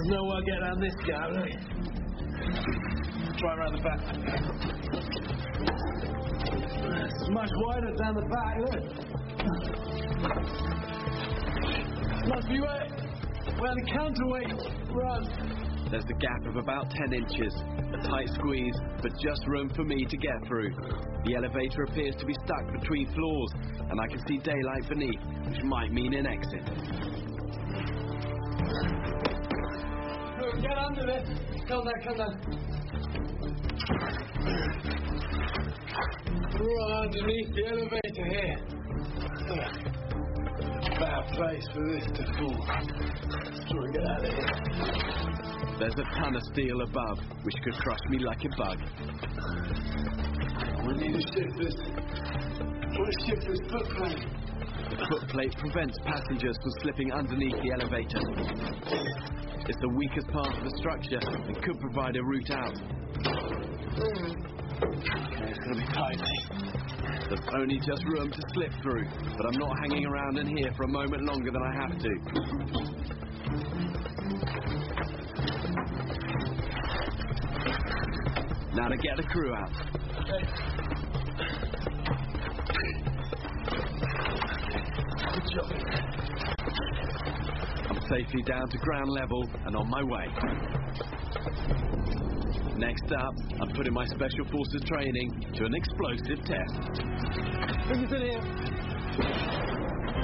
There's no way I'll get around this guy, look. Try around the back. It's much wider down the back, look. Must be where the counterweight runs. There's a gap of about 10 inches. A tight squeeze, but just room for me to get through. The elevator appears to be stuck between floors, and I can see daylight beneath, which might mean an exit. Look, get under there. Come down. Right underneath the elevator here. Bad place for this to fall. Let's try and get out of here. There's a ton of steel above, which could crush me like a bug. We need to shift this footplate. The footplate prevents passengers from slipping underneath the elevator. It's the weakest part of the structure and could provide a route out. It's going to be tight. There's only just room to slip through, but I'm not hanging around in here for a moment longer than I have to. Now to get the crew out. Good job. I'm safely down to ground level and on my way. Next up, I'm putting my Special Forces training to an explosive test. Bring us in here.